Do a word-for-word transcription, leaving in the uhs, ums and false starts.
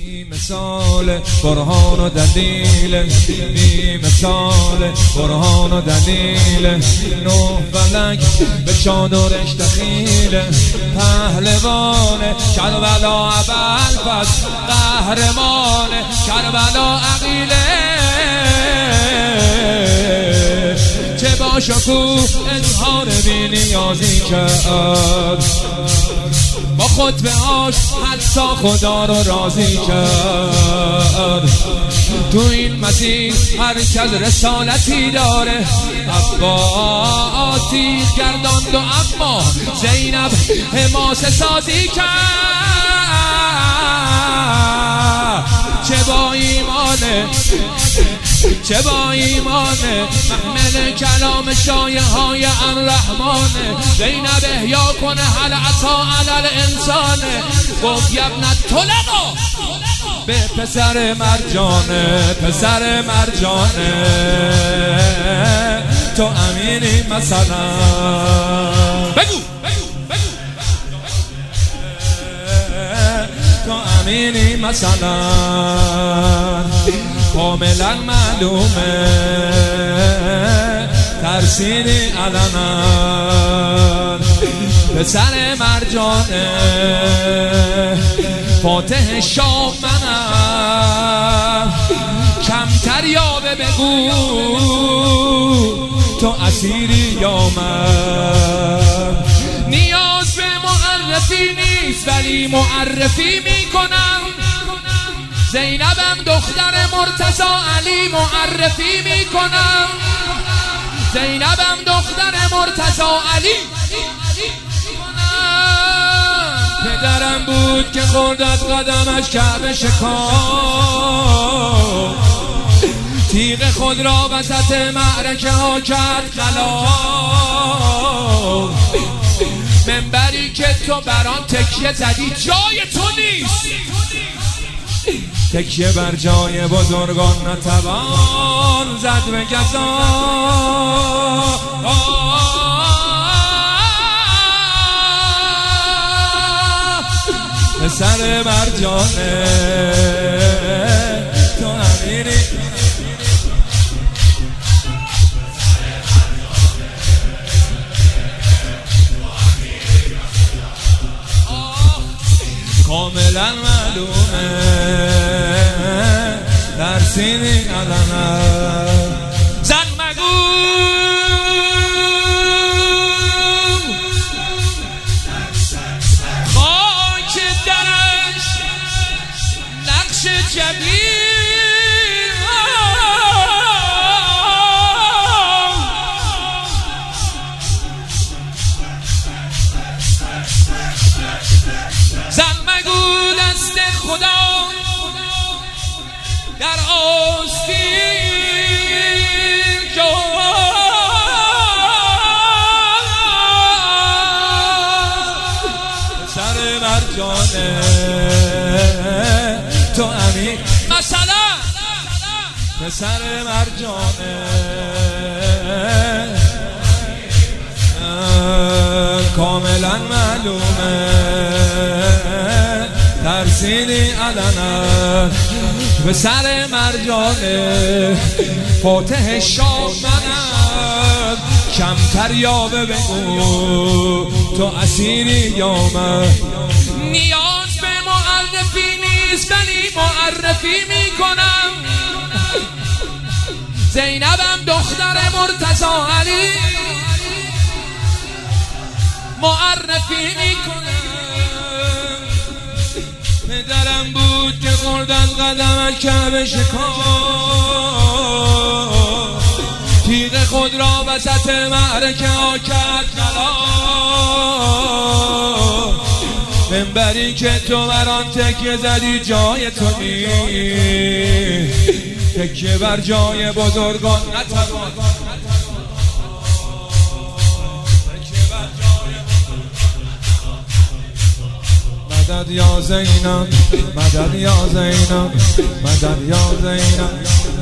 بی مثال برهان و دلیل، بی مثال برهان و دلیل، نه فلک به چادرش دخیل، پهلوان کربلا ابوالفضل، قهرمان کربلا عقیله، چه با شکوه اظهار بی نیازی کرد، با خطبه هاش حتی خدا رو راضی کرد. تو این مسیر هر کس رسالتی داره، عباسی گرداند و اما زینب حماسه سازی کرد. چه با ایمانه چه با ایمانه محمل کلام شایه های الرحمانه، زینب احیا کنه هل عطا علی الانسانه، گفت یبنت طلقا به پسر مرجانه، پسر مرجانه تو امینی مثلا، بگو تو امینی مثلا، کاملا معلومه ترسیدی علنا، پسر مرجانه فاتح شام منم، کمتر یاوه بگو تو اسیری یا من، نیاز به معرفی نیست ولی معرفی میکنم، زینبم دختر مرتضی علی معرفی میکنم، زینبم دختر مرتضی علی، پدرم بود که خورد از قدمش کعبه شکافت، تیغ خود را وسط معرکه ها کرد خلاف، منبری که تو بران تکیه زدی جای تو نیست، تکیه بر جای بزرگان نتوان زد به گزا، پسر مرجانه تو امیری، کاملا معلومه ترسیدی علنا، زن مگو خاک درش نقش جبیر، زن مگو دست خدا در آستین جان، سر مرجانه تو امین مثلا، پسر مرجانه کاملا معلومه ترسیدی علنا، پسر مرجانه فاتح شام منم، کمتر یاوه بگو تو اسیری یا من، نیاز به معرفی نیست ولی معرفی میکنم، زینبم دختر مرتضی علی معرفی میکنم، پدرم بود که خورد از قدمش کعبه شکافت، تیغ خود را وسط معرکه ها کرد خلاف، منبری که تو بران تکیه زدی جای تو نیست، تکیه بر جای بزرگان نتوان، مدد یا زینب، مدد یا زینب، مدد یا زینب.